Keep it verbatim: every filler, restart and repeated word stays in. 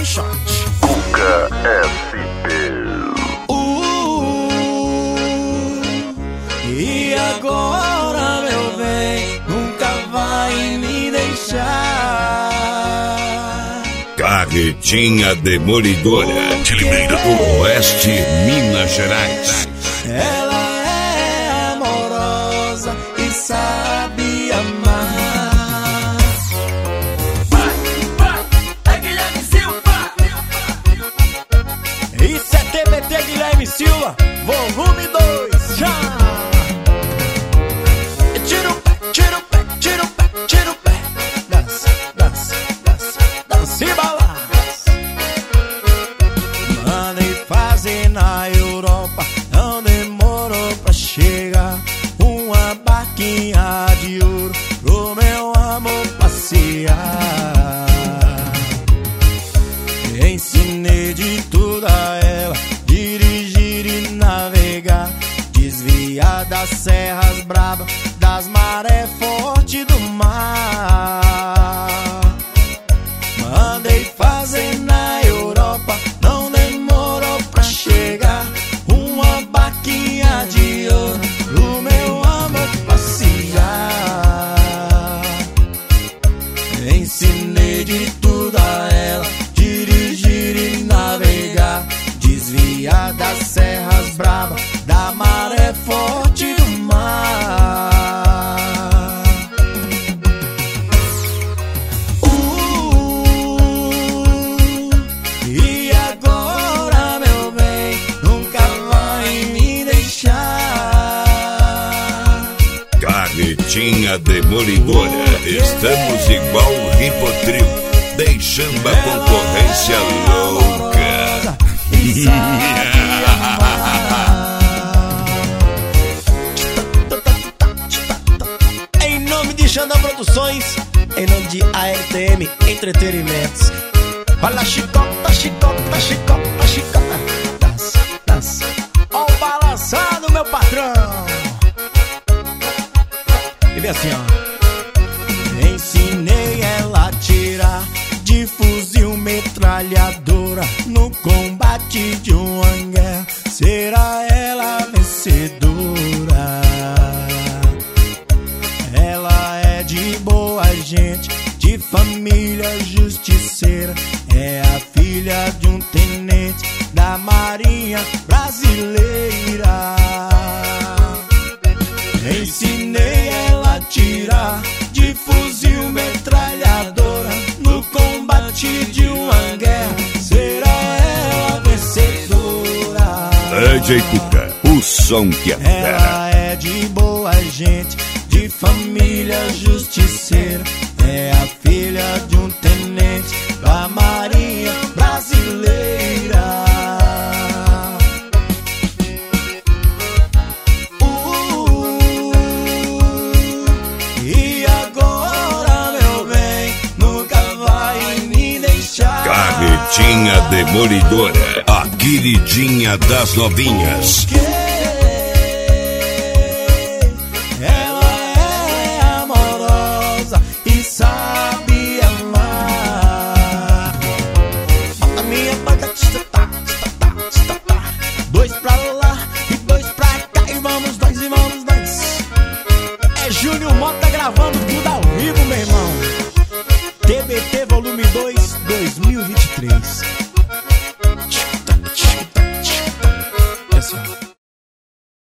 shot. Cuca S P. E agora, meu bem, nunca vai me deixar. Carretinha Demolidora, de Limeira do Oeste, Minas Gerais. Ela é amorosa e sabe amar. Vai, vai, é Guilherme Silva. Isso é T B T Guilherme Silva, volume dois, já! Tira o pé, tira o pé, tira o pé, tira o pé. Dança, dança, dança, dança e balança. Mandei fazer na Europa, não demorou pra chegar. Uma barquinha de ouro pro meu amor passear. Ensinei de tudo a ela, dirigir e navegar, desviar das serras bravas, das marés fortes do mar. Mandei fazer na Europa, não demorou pra chegar. Uma barquinha de ouro pro meu amor passear. Ensinei de tudo a ela, dirigir e navegar, desviar das serras bravas, da maré forte do mar. Uh, e agora, meu bem, nunca vai me deixar. Carretinha Demolidora, estamos igual o Ribotril, deixando a concorrência louca. Em nome de Xandão Produções, em nome de A R T M Entretenimentos. Olha, chicota, chicota, chicota, chicota. Dança, dança. Ó o balançado, meu patrão. E vem assim, ó. Ensinei ela a tirar de fuzil metralhadora no combate de uma guerra. Será ela a vencedora? Ela é de boa gente, de família justiceira. É a filha de um tenente da Marinha Brasileira. Ensinei ela a tirar de fuzil metralhadora no combate de uma guerra. Será ela a vencedora? D J Cuca, o som que é fera. Ela é de boa gente, de família justiceira. É a filha de um tenente da Marinha Brasileira. Uh, e agora, meu bem, nunca vai me deixar. Carretinha Demolidora, a queridinha das novinhas. Porque ela é amorosa e sabe amar. A minha banca tá, tá, tá, tá. Dois pra lá e dois pra cá. E vamos dois e vamos dois. É Júnior Mota gravando tudo ao vivo, meu irmão. T B T volume dois, dois mil e vinte e três. É assim, ó.